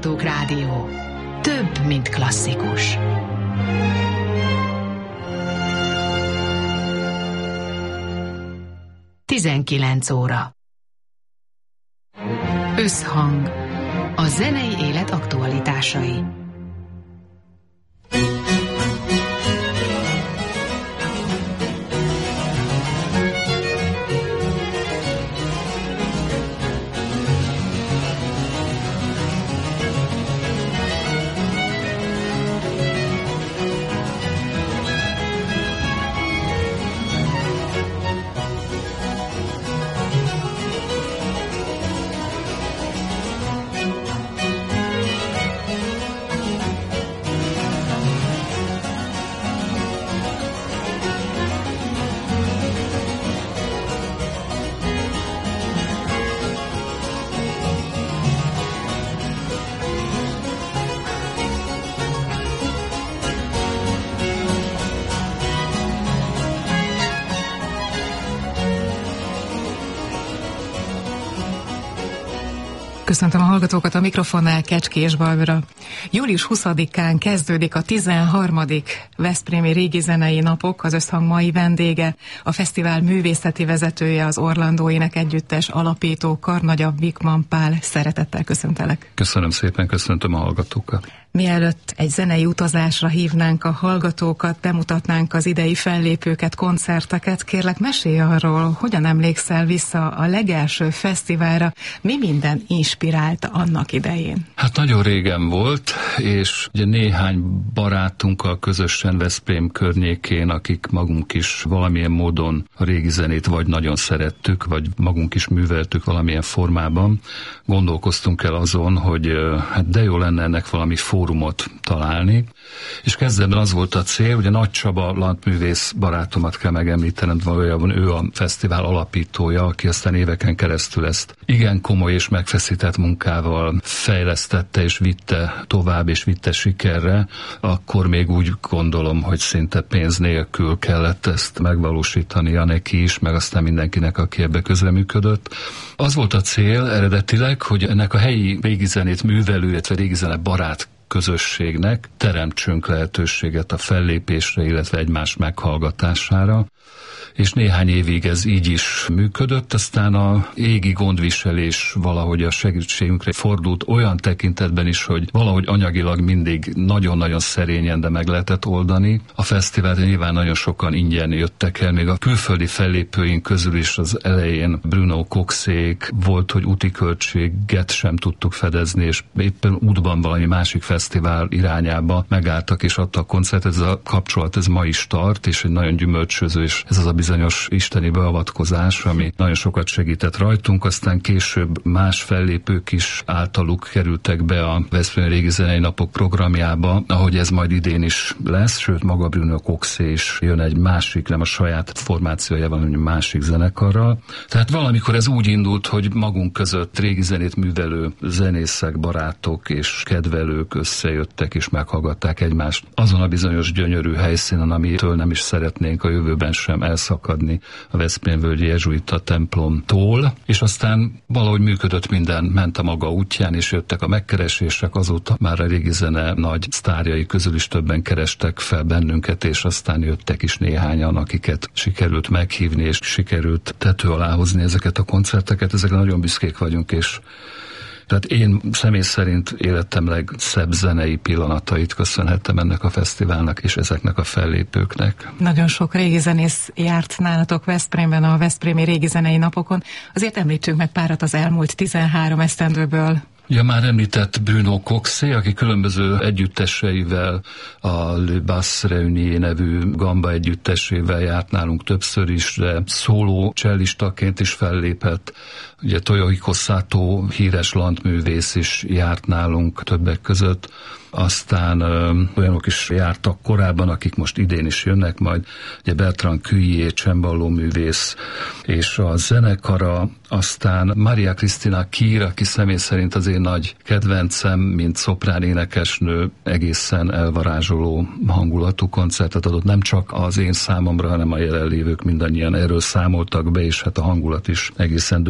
Hallgatók Rádió. Több, mint klasszikus. Tizenkilenc óra. Összhang. A zenei élet aktualitásai. Köszöntöm a hallgatókat, a mikrofonnál Kecskés Barbara. Július 20-án kezdődik a 13. Veszprémi Régi Zenei Napok, az Összhang mai vendége, a fesztivál művészeti vezetője, az Orlandó Énekegyüttes alapító Karnagya Vikman Pál. Szeretettel köszöntelek. Köszönöm szépen, köszöntöm a hallgatókat. Mielőtt egy zenei utazásra hívnánk a hallgatókat, bemutatnánk az idei fellépőket, koncerteket, kérlek mesélj arról, hogyan emlékszel vissza a legelső fesztiválra, mi minden inspirálta annak idején? Hát nagyon régen volt, és ugye néhány barátunkkal közösen Veszprém környékén, akik magunk is valamilyen módon a régi zenét vagy nagyon szerettük, vagy magunk is műveltük valamilyen formában, gondolkoztunk el azon, hogy hát de jó lenne ennek valami fórumot találni, és kezdetben az volt a cél, ugye Nagy Csaba landművész barátomat kell megemlítenem, valójában ő a fesztivál alapítója, aki aztán éveken keresztül ezt igen komoly és megfeszített munkával fejlesztette és vitte tovább és vitte sikerre, akkor még úgy gondolom, hogy szinte pénz nélkül kellett ezt megvalósítania neki is, meg aztán mindenkinek, aki ebbe közreműködött. Az volt a cél eredetileg, hogy ennek a helyi régizenét művelő, illetve régizene barát közösségnek teremtsünk lehetőséget a fellépésre, illetve egymás meghallgatására, és néhány évig ez így is működött, aztán a égi gondviselés valahogy a segítségünkre fordult olyan tekintetben is, hogy valahogy anyagilag mindig nagyon-nagyon szerényen, de meg lehetett oldani. A fesztivált nyilván nagyon sokan ingyen jöttek el, még a külföldi fellépőink közül is az elején Bruno Coxék volt, hogy úti költséget sem tudtuk fedezni, és éppen útban valami másik fesztivál irányába megálltak és adtak koncertet. Ez a kapcsolat, ez ma is tart, és egy nagyon gyümölcsöző, és ez az a bizonyos isteni beavatkozás, ami nagyon sokat segített rajtunk, aztán később más fellépők is általuk kerültek be a Veszprémi Régi Zenei Napok programjába, ahogy ez majd idén is lesz, sőt maga Bruno Coxé is jön egy másik, nem a saját formációjában, hanem egy másik zenekarral. Tehát valamikor ez úgy indult, hogy magunk között régi zenét művelő zenészek, barátok és kedvelők összejöttek és meghallgatták egymást azon a bizonyos gyönyörű helyszínen, amitől nem is szeretnénk a jövőben sem elszakadni, a Veszprémvölgyi jezsuita templomtól, és aztán valahogy működött minden, ment a maga útján, és jöttek a megkeresések, azóta már a régi zene nagy sztárjai közül is többen kerestek fel bennünket, és aztán jöttek is néhányan, akiket sikerült meghívni, és sikerült tető alá hozni ezeket a koncerteket, ezekre nagyon büszkék vagyunk, és tehát én személy szerint életem legszebb zenei pillanatait köszönhettem ennek a fesztiválnak és ezeknek a fellépőknek. Nagyon sok régi zenész járt nálatok Veszprémben a Veszprémi Régi Zenei Napokon. Azért említsünk meg párat az elmúlt 13 esztendőből. Ja, már említett Bruno Coxé, aki különböző együtteseivel, a Le Bass Réunié nevű gamba együttesével járt nálunk többször is, de szóló cellistaként is fellépett. Ugye Toyohiko Sato, híres landművész is járt nálunk többek között. Aztán olyanok is jártak korábban, akik most idén is jönnek majd, ugye Bertrand Cuillier, cemballó művész, és a zenekara, aztán Maria Cristina Kír, aki személy szerint az én nagy kedvencem, mint szoprán énekesnő, egészen elvarázsoló hangulatú koncertet adott, nem csak az én számomra, hanem a jelenlévők mindannyian erről számoltak be, és hát a hangulat is egészen döbbenetes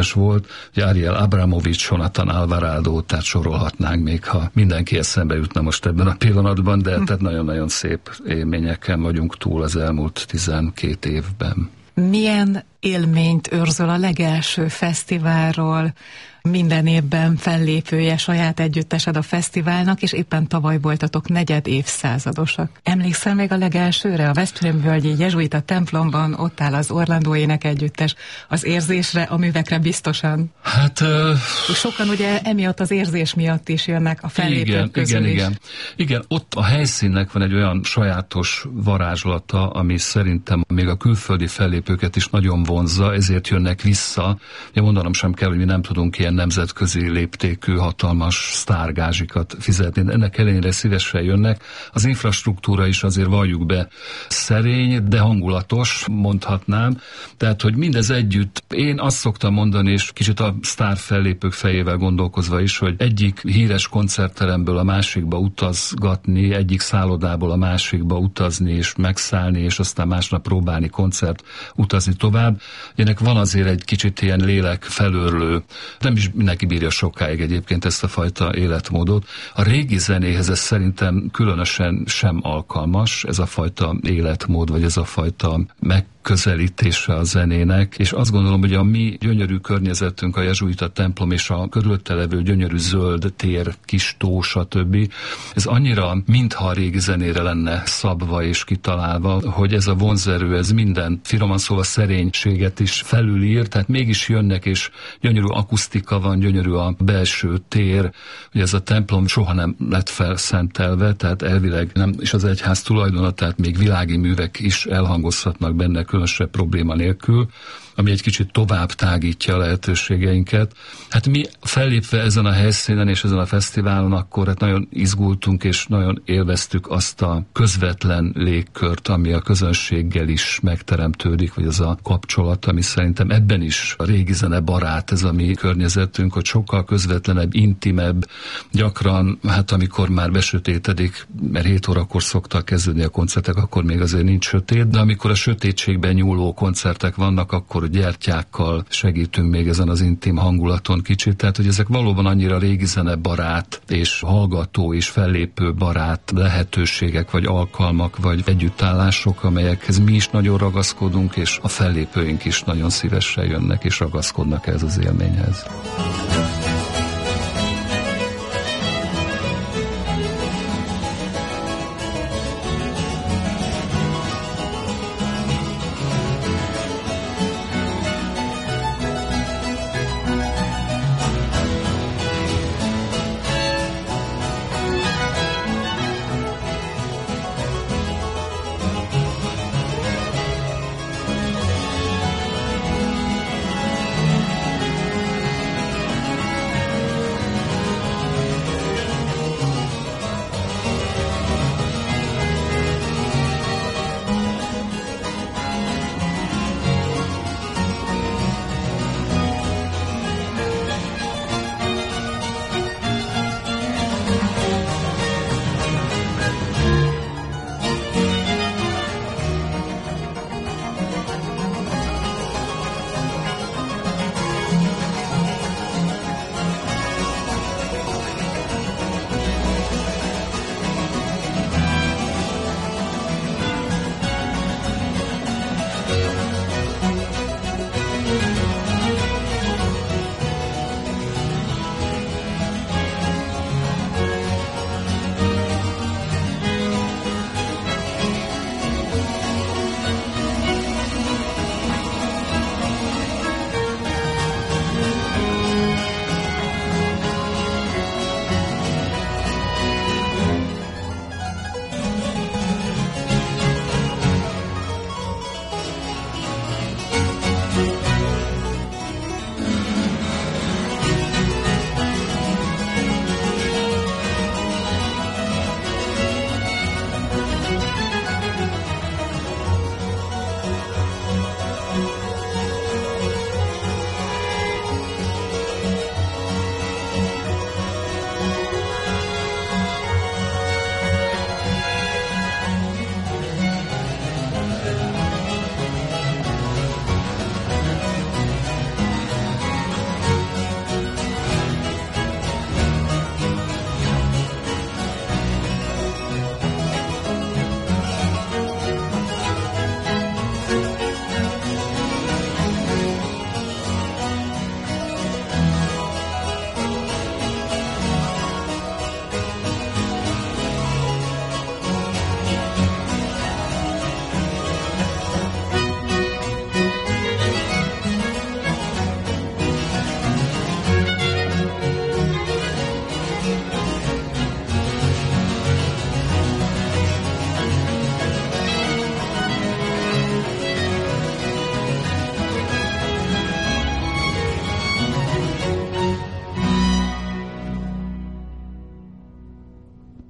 természetes volt. Ugye Ariel Abramovics, Jonathan Alvarado, tehát sorolhatnánk még, ha mindenki eszembe jutna most ebben a pillanatban, de tehát nagyon-nagyon szép élményeken vagyunk túl az elmúlt 12 évben. Milyen élményt őrzöl a legelső fesztiválról? Minden évben fellépője, saját együttesed a fesztiválnak, és éppen tavaly voltatok 4. évszázadosak. Emlékszel még a legelsőre? A Veszprém-völgyi jezsuita templomban ott áll az Orlandó Ének Együttes. Az érzésre, a művekre biztosan. Hát... Sokan ugye emiatt az érzés miatt is jönnek a fellépők közül is. Igen, ott a helyszínnek van egy olyan sajátos varázslata, ami szerintem még a külföldi fellépőket is nagyon vonzza, ezért jönnek vissza. Ugye mondanom sem kell, hogy mi nem tudunk ilyen nemzetközi léptékű, hatalmas sztárgázsikat fizetni. Ennek ellenére szívesen jönnek. Az infrastruktúra is azért valljuk be szerény, de hangulatos, mondhatnám. Tehát, hogy mindez együtt, én azt szoktam mondani, és kicsit a sztár fellépők fejével gondolkozva is, hogy egyik híres koncertteremből a másikba utazgatni, egyik szállodából a másikba utazni és megszállni, és aztán másnap próbálni koncert utazni tovább. Ennek van azért egy kicsit ilyen lélek felőrlő, nem is mindenki bírja sokáig egyébként ezt a fajta életmódot. A régi zenéhez ez szerintem különösen sem alkalmas, ez a fajta életmód, vagy ez a fajta megközelítése a zenének, és azt gondolom, hogy a mi gyönyörű környezetünk, a jezsuita templom és a körülötte levő gyönyörű zöld tér, kis tó, stb. Ez annyira, mintha a régi zenére lenne szabva és kitalálva, hogy ez a vonzerő, ez minden, finoman szóval szerénységet is felülír, tehát mégis jönnek, és gyönyörű akusztika van, gyönyörű a belső tér, hogy ez a templom soha nem lett felszentelve, tehát elvileg nem, és az egyház tulajdona, tehát még világi művek is elhangozhatnak benne különösebb probléma nélkül, ami egy kicsit tovább tágítja a lehetőségeinket. Hát mi fellépve ezen a helyszínen és ezen a fesztiválon, akkor hát nagyon izgultunk és nagyon élveztük azt a közvetlen légkört, ami a közönséggel is megteremtődik, vagy az a kapcsolat, ami szerintem ebben is a régi zene barát, ez a mi környezetünk, hogy sokkal közvetlenebb, intimebb, gyakran, hát amikor már besötétedik, mert 7 órakor szoktak kezdődni a koncertek, akkor még azért nincs sötét, de amikor a sötétségben nyúló koncertek vannak, akkor gyertyákkal segítünk még ezen az intim hangulaton kicsit, tehát hogy ezek valóban annyira régi zene barát és hallgató és fellépő barát lehetőségek, vagy alkalmak, vagy együttállások, amelyekhez mi is nagyon ragaszkodunk, és a fellépőink is nagyon szívesen jönnek és ragaszkodnak ez az élményhez.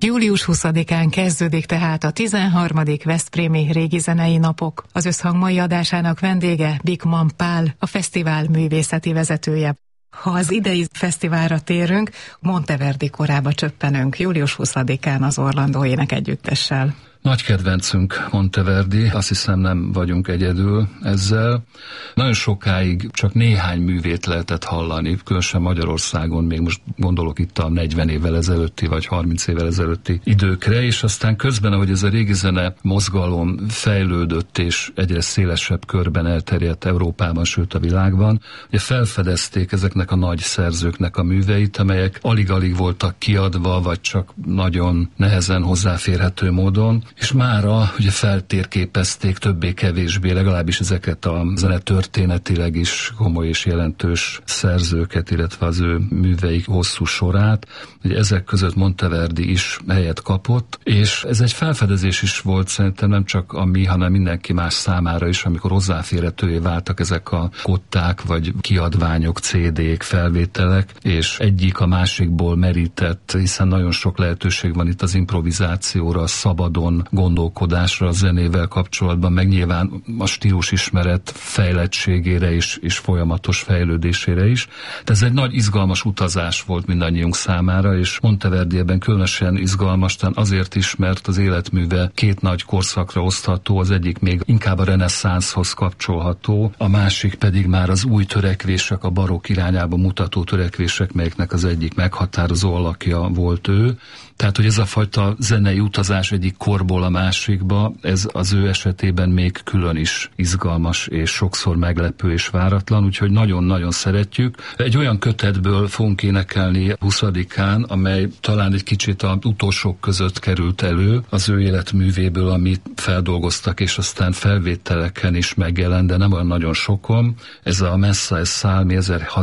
Július 20-án kezdődik tehát a 13. Veszprémi Régizenei Napok. Az Összhang mai adásának vendége Bikman Pál, a fesztivál művészeti vezetője. Ha az idei fesztiválra térünk, Monteverdi korába csöppenünk július 20-án az Orlandó Énekegyüttessel. Nagy kedvencünk Monteverdi, azt hiszem nem vagyunk egyedül ezzel. Nagyon sokáig csak néhány művét lehetett hallani, különösen Magyarországon, még most gondolok itt a 40 évvel ezelőtti vagy 30 évvel ezelőtti időkre, és aztán közben, ahogy ez a régi zene mozgalom fejlődött és egyre szélesebb körben elterjedt Európában, sőt a világban, ugye felfedezték ezeknek a nagy szerzőknek a műveit, amelyek alig-alig voltak kiadva, vagy csak nagyon nehezen hozzáférhető módon, és mára ugye feltérképezték többé-kevésbé legalábbis ezeket a zenetörténetileg is komoly és jelentős szerzőket, illetve az ő műveik hosszú sorát. Ugye ezek között Monteverdi is helyet kapott, és ez egy felfedezés is volt szerintem nem csak a mi, hanem mindenki más számára is, amikor hozzáférhetővé váltak ezek a kották, vagy kiadványok, CD-k, felvételek, és egyik a másikból merített, hiszen nagyon sok lehetőség van itt az improvizációra, szabadon gondolkodásra a zenével kapcsolatban, meg nyilván a stílusismeret fejlettségére és folyamatos fejlődésére is. De ez egy nagy izgalmas utazás volt mindannyiunk számára, és Monteverdi ebben különösen izgalmas, azért is, mert az életműve két nagy korszakra osztható, az egyik még inkább a reneszánszhoz kapcsolható, a másik pedig már az új törekvések, a barokk irányába mutató törekvések, melyeknek az egyik meghatározó alakja volt ő. Tehát, hogy ez a fajta zenei utazás egyik korból a másikba, ez az ő esetében még külön is izgalmas, és sokszor meglepő és váratlan, úgyhogy nagyon-nagyon szeretjük. Egy olyan kötetből fogunk énekelni 20-án, amely talán egy kicsit az utolsók között került elő, az ő életművéből, amit feldolgoztak, és aztán felvételeken is megjelent, de nem olyan nagyon sokon. Ez a Messa e Salmi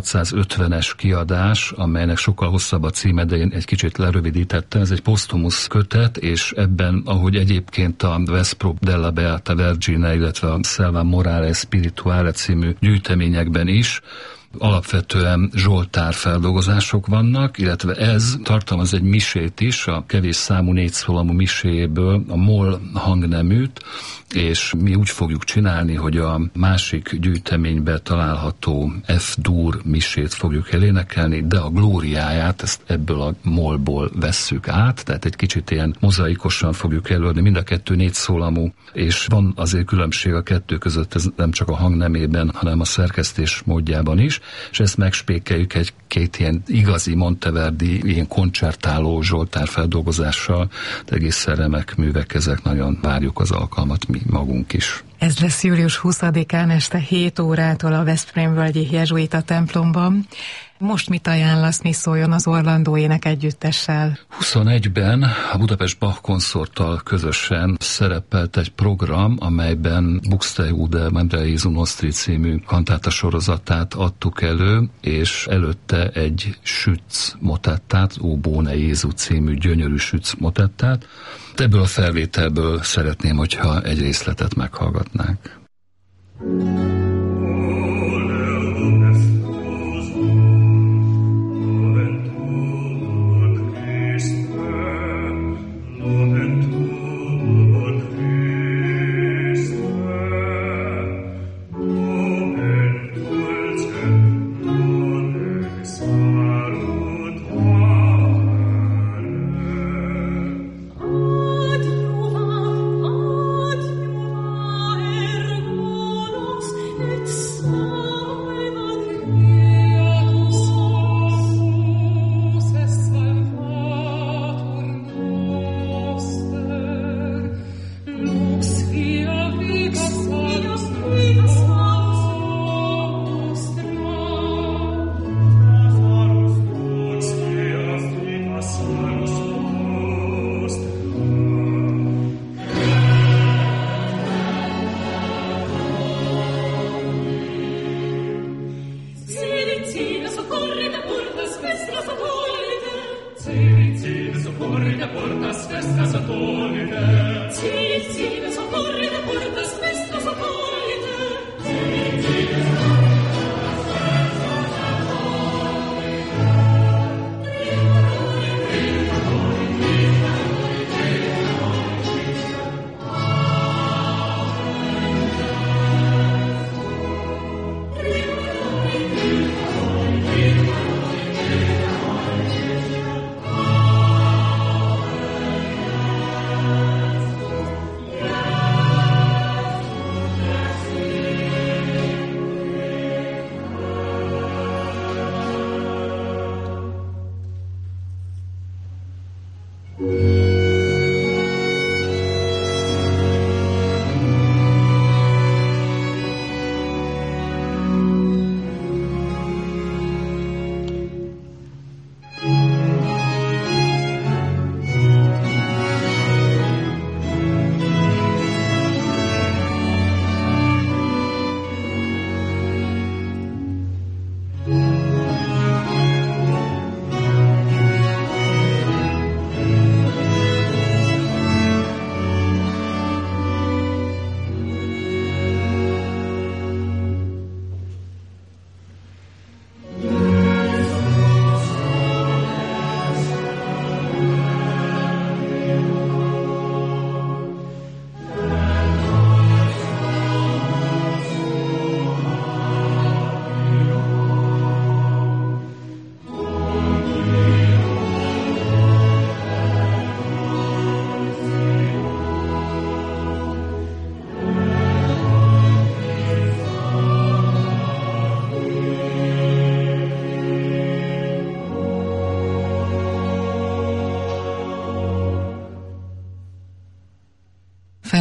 1650-es kiadás, amelynek sokkal hosszabb a címe, de én egy kicsit lerövidítettem. Ez egy posztumusz kötet, és ebben, ahogy egyébként a Vespro della Beata Vergine, illetve a Selva Morale Spirituale című gyűjteményekben is alapvetően zsoltár feldolgozások vannak, illetve ez tartalmaz egy misét is, a kevés számú 4 szólamú miséjéből a moll hangneműt, és mi úgy fogjuk csinálni, hogy a másik gyűjteményben található F-dur misét fogjuk elénekelni, de a glóriáját ezt ebből a mollból vesszük át, tehát egy kicsit ilyen mozaikosan fogjuk előadni, mind a kettő 4 szólamú, és van azért különbség a kettő között, ez nem csak a hangnemében, hanem a szerkesztés módjában is, és ezt megspékeljük egy-két ilyen igazi Monteverdi, ilyen koncertáló zsoltár feldolgozással, de egészen remek művek ezek, nagyon várjuk az alkalmat mi magunk is. Ez lesz július 20-án este 7 órától a Veszprémvölgyi jezsuita templomban. Most mit ajánlasz, mi szóljon az Orlandó Énekegyüttessel? 21-ben a Budapest Bach konszorttal közösen szerepelt egy program, amelyben Buxtehude Mandrea Jesu Nostri című kantáta sorozatát adtuk elő, és előtte egy Schütz motettát, Ó Bóne Jézu című gyönyörű Schütz motettát. Ebből a felvételből szeretném, hogyha egy részletet meghallgatnánk.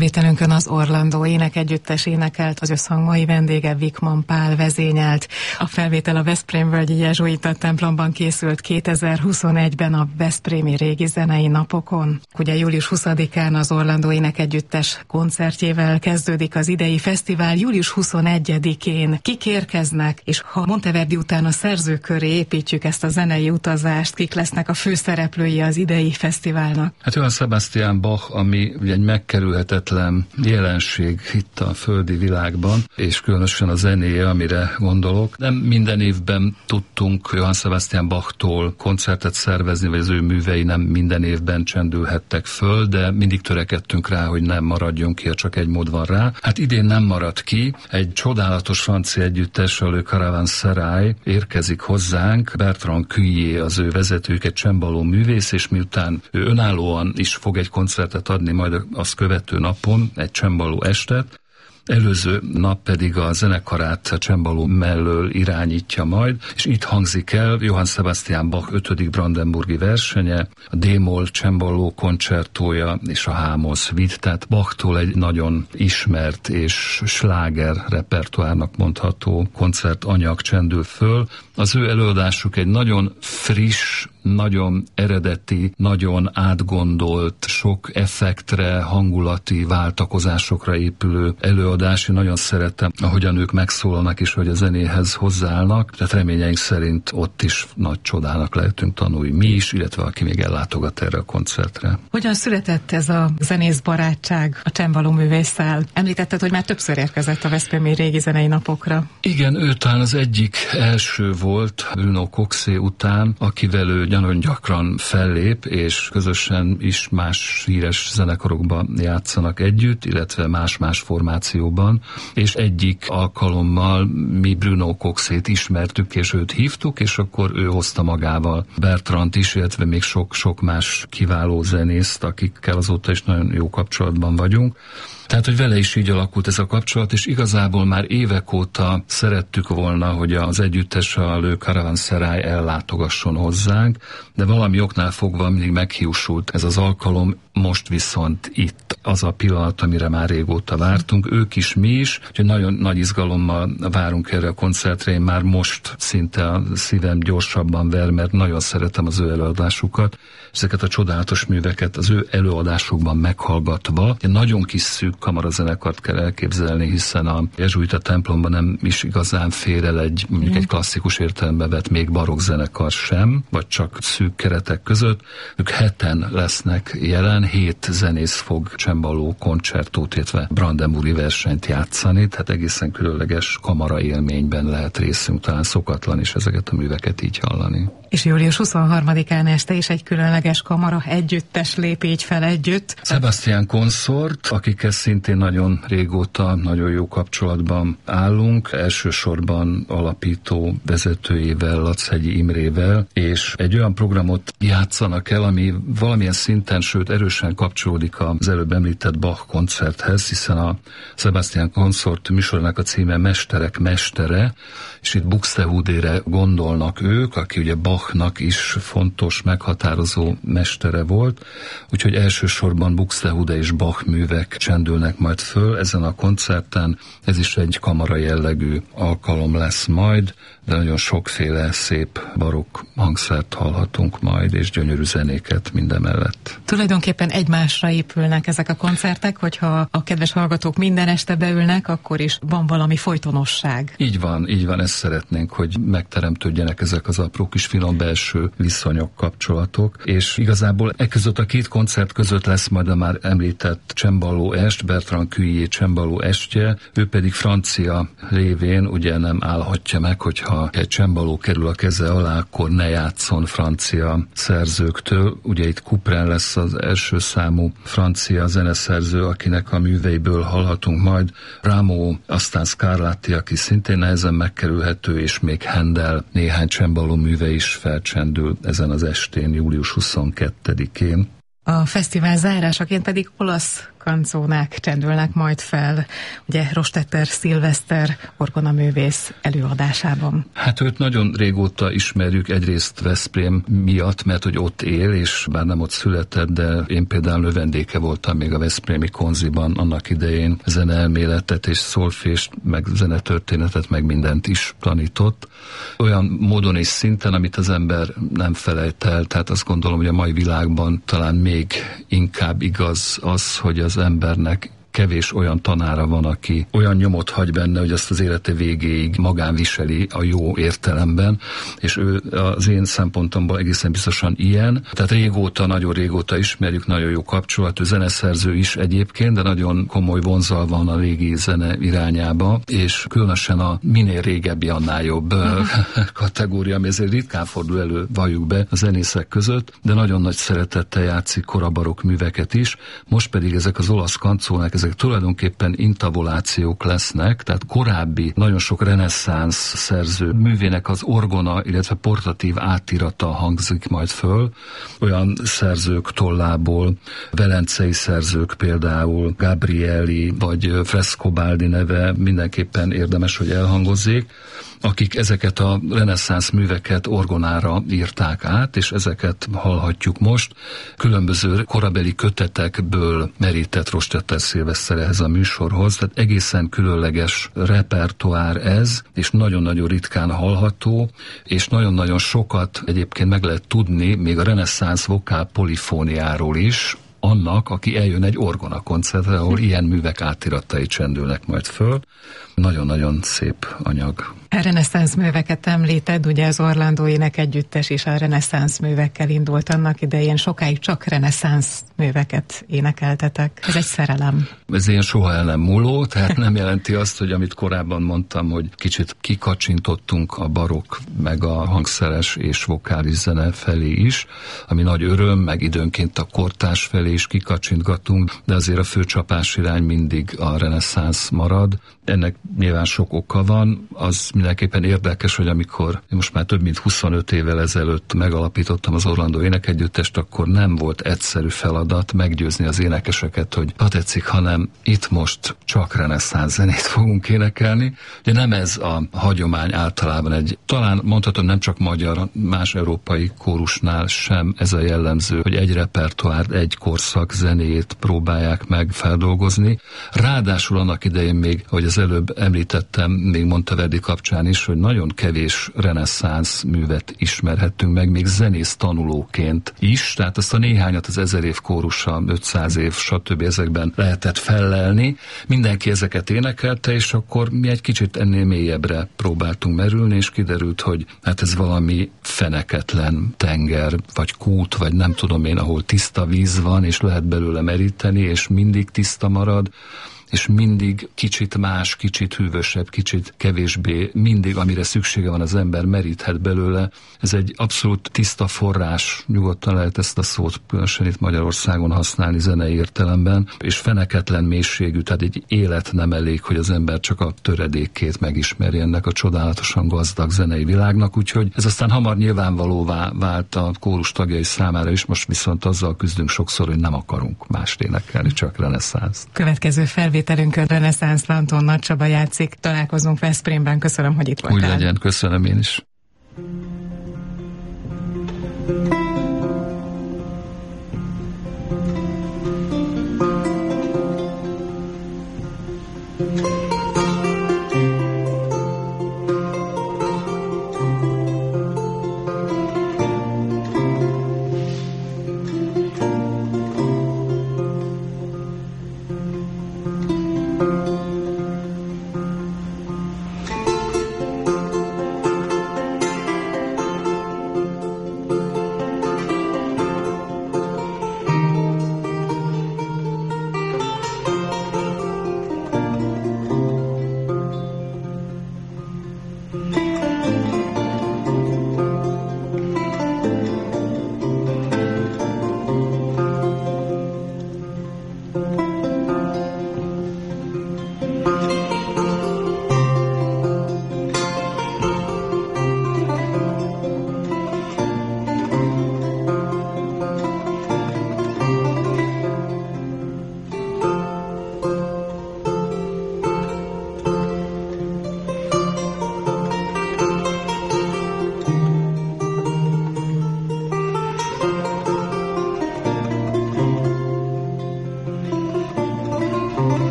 Felvételünkön az Orlandó énekegyüttes énekelt, az összhang mai vendége Vikman Pál vezényelt. A felvétel a Veszprémvölgyi jezsuita templomban készült 2021-ben a Veszprémi Régi Zenei Napokon. Ugye július 20-án az Orlandó énekegyüttes koncertjével kezdődik az idei fesztivál, július 21-én kik érkeznek, és ha Monteverdi után a szerzők köré építjük ezt a zenei utazást, kik lesznek a főszereplői az idei fesztiválnak? Hát Johann Sebastian Bach, ami ugye egy megkerülhetetlen jelenség itt a földi világban, és különösen a zenéje, amire gondolok. Nem minden évben tudtunk Johann Sebastian Bachtól koncertet szervezni, vagy az ő művei nem minden évben csendülhettek föl, de mindig törekedtünk rá, hogy nem maradjon ki, csak egy mód van rá. Hát idén nem maradt ki. Egy csodálatos francia együttes, a Le Caravansérail érkezik hozzánk. Bertrand Cuillier az ő vezetőjük, egy csembaló művész, és miután ő önállóan is fog egy koncertet adni, majd azt követő napon egy csembaló estet, előző nap pedig a zenekarát a csembaló mellől irányítja majd, és itt hangzik el Johann Sebastian Bach 5. brandenburgi versenye, a D-moll csembaló koncertója és a H-moll suite, tehát Bachtól egy nagyon ismert és sláger repertoárnak mondható koncertanyag csendül föl. Az ő előadásuk egy nagyon friss, nagyon eredeti, nagyon átgondolt, sok effektre, hangulati váltakozásokra épülő előadás. Én nagyon szeretem, ahogyan ők megszólalnak és hogy a zenéhez hozzáállnak, tehát reményeink szerint ott is nagy csodának lehetünk tanulni mi is, illetve aki még ellátogat erre a koncertre. Hogyan született ez a zenész barátság a csembaló művésszel? Említetted, hogy már többször érkezett a Veszprémi Régi Zenei Napokra. Igen, ő talán az egyik első volt Bruno Coxé után, akivel ő nagyon gyakran fellép, és közösen is más híres zenekarokban játszanak együtt, illetve más-más formációban, és egyik alkalommal mi Bruno Coxét ismertük, és őt hívtuk, és akkor ő hozta magával Bertrand is, illetve még sok más kiváló zenészt, akikkel azóta is nagyon jó kapcsolatban vagyunk. Tehát, hogy vele is így alakult ez a kapcsolat, és igazából már évek óta szerettük volna, hogy az együttes, a Le Caravansérail ellátogasson hozzánk, de valami oknál fogva mindig meghiúsult ez az alkalom, most viszont itt az a pillanat, amire már régóta vártunk, ők is, mi is, úgyhogy nagyon nagy izgalommal várunk erre a koncertre, én már most szinte a szívem gyorsabban ver, mert nagyon szeretem az ő előadásukat, ezeket a csodálatos műveket az ő előadásukban meghallgatva. Egy nagyon kis szűk kamarazenekart kell elképzelni, hiszen a jezsuita templomban nem is igazán fér el mondjuk egy klasszikus értelembe vett még barokk zenekar sem, vagy csak szűk keretek között. Ők 7-en lesznek jelen, 7 zenész fog csembaló koncertót, illetve brandenburgi versenyt játszani, tehát egészen különleges kamara élményben lehet részünk, talán szokatlan is ezeket a műveket így hallani. És július 23-án este is egy különleges kamara együttes lép így fel együtt. Sebastian Consort, akikkel szintén nagyon régóta nagyon jó kapcsolatban állunk, elsősorban alapító vezetőjével, Lachegyi Imrével, és egy olyan programot játszanak el, ami valamilyen szinten, sőt erősen kapcsolódik az előbb említett Bach koncerthez, hiszen a Sebastian Consort műsornak a címe Mesterek mestere, és itt Buxtehudére gondolnak ők, aki ugye Bachnak is fontos, meghatározó mestere volt, úgyhogy elsősorban Buxtehude és Bach művek csendülnek majd föl ezen a koncerten. Ez is egy kamara jellegű alkalom lesz majd, de nagyon sokféle szép barokk hangszert hallhatunk majd, és gyönyörű zenéket mindemellett. Tulajdonképpen egymásra épülnek ezek a koncertek, hogyha a kedves hallgatók minden este beülnek, akkor is van valami folytonosság. Így van, ezt szeretnénk, hogy megteremtődjenek ezek az apró kis finom belső viszonyok, kapcsolatok, és igazából között a két koncert között lesz majd a már említett csembaló est, Bertrand Cuillier csembaló estje, ő pedig francia lévén ugye nem állhatja meg, hogyha egy csembaló kerül a keze alá, akkor ne játszon francia szerzőktől. Ugye itt Couperin lesz az első számú francia zeneszerző, akinek a műveiből hallhatunk majd. Rameau, aztán Scarlatti, aki szintén nehezen megkerülhető, és még Handel néhány csembaló műve is felcsendül ezen az estén, július 22-én. A fesztivál zárásaként pedig olasz kanzónák csendülnek majd fel, ugye Rostetter Szilveszter orgonaművész előadásában. Hát őt nagyon régóta ismerjük, egyrészt Veszprém miatt, mert hogy ott él, és bár nem ott született, de én például növendéke voltam még a veszprémi konziban annak idején, zeneelméletet és szolfést, meg zenetörténetet, meg mindent is tanított. Olyan módon és szinten, amit az ember nem felejt el, tehát azt gondolom, hogy a mai világban talán még inkább igaz az, hogy az embernek kevés olyan tanára van, aki olyan nyomot hagy benne, hogy azt az élete végéig magán viseli a jó értelemben, és ő az én szempontomból egészen biztosan ilyen. Tehát régóta, nagyon régóta ismerjük, nagyon jó kapcsolat, ő zeneszerző is egyébként, de nagyon komoly vonzal van a régi zene irányába, és különösen a minél régebbi, annál jobb kategória, ami ezért ritkán fordul elő, valljuk be, a zenészek között, de nagyon nagy szeretettel játszik korabarokk műveket is. Most pedig ezek az olasz kanzónák, ezek tulajdonképpen intavolációk lesznek, tehát korábbi, nagyon sok reneszánsz szerző művének az orgona, illetve portatív átirata hangzik majd föl. Olyan szerzők tollából, velencei szerzők például, Gabrieli vagy Frescobaldi neve mindenképpen érdemes, hogy elhangozzék, akik ezeket a reneszánsz műveket orgonára írták át, és ezeket hallhatjuk most. Különböző korabeli kötetekből merített Rostetter Szilveszter ehhez a műsorhoz, tehát egészen különleges repertoár ez, és nagyon-nagyon ritkán hallható, és nagyon-nagyon sokat egyébként meg lehet tudni még a reneszánsz vokál polifóniáról is, annak, aki eljön egy orgona koncertre, ahol ilyen művek átiratai csendülnek majd föl. Nagyon-nagyon szép anyag. A reneszánsz műveket említed, ugye az Orlandó Énekegyüttes is a reneszánsz művekkel indult annak idején, sokáig csak reneszánsz műveket énekeltetek. Ez egy szerelem. Ez ilyen soha el nem múló, tehát nem jelenti azt, hogy amit korábban mondtam, hogy kicsit kikacsintottunk a barokk, meg a hangszeres és vokális zene felé is, ami nagy öröm, meg időnként a kortárs felé is kikacsintgatunk, de azért a főcsapás irány mindig a reneszánsz marad. Ennek nyilván sok oka van, az mindenképpen érdekes, hogy amikor most már több mint 25 évvel ezelőtt megalapítottam az Orlandó Énekegyüttest, akkor nem volt egyszerű feladat meggyőzni az énekeseket, hogy ha tetszik, hanem itt most csak reneszánsz zenét fogunk énekelni. Ugye nem ez a hagyomány általában talán mondhatom nem csak magyar, más európai kórusnál sem ez a jellemző, hogy egy repertoár, egy korszak zenéjét próbálják meg feldolgozni. Ráadásul annak idején még, hogy az előbb említettem, még Monteverdi kapcsán is, hogy nagyon kevés reneszánsz művet ismerhettünk meg, még zenész tanulóként is, tehát azt a néhányat az 1000 év kórusa, 500 év, stb. Ezekben lehetett fellelni. Mindenki ezeket énekelte, és akkor mi egy kicsit ennél mélyebbre próbáltunk merülni, és kiderült, hogy hát ez valami feneketlen tenger, vagy kút, vagy nem tudom én, ahol tiszta víz van, és lehet belőle meríteni, és mindig tiszta marad, és mindig kicsit más, kicsit hűvösebb, kicsit kevésbé, mindig, amire szüksége van az ember, meríthet belőle. Ez egy abszolút tiszta forrás, nyugodtan lehet ezt a szót különösen itt Magyarországon használni zenei értelemben, és feneketlen mélységű, tehát egy élet nem elég, hogy az ember csak a töredékét megismerje ennek a csodálatosan gazdag zenei világnak, úgyhogy ez aztán hamar nyilvánvalóvá vált a kórus tagjai számára is, most viszont azzal küzdünk sokszor, hogy nem akarunk mást énekelni, csak reneszánsz. Következő felvételünkön reneszánsz Lanton Nagy Csaba játszik. Találkozunk Veszprémben. Köszönöm, hogy itt voltál. Úgy legyen, köszönöm én is.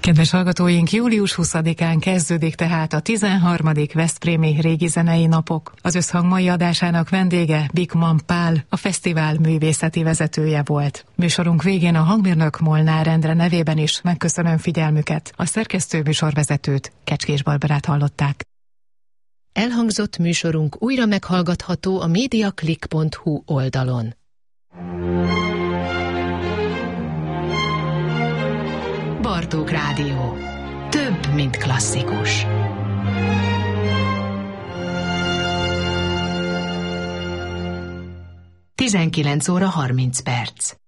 Kedves hallgatóink, július 20-án kezdődik tehát a 13. veszprémi régi zenei napok. Az Összhang mai adásának vendége Bikman Pál, a fesztivál művészeti vezetője volt. Műsorunk végén a hangmérnök Molnár Endre nevében is megköszönöm figyelmüket. A szerkesztő műsorvezetőt, Kecskés Barbarát hallották. Elhangzott műsorunk újra meghallgatható a mediaclick.hu oldalon. Bartók Rádió. Több, mint klasszikus. 19 óra 30 perc.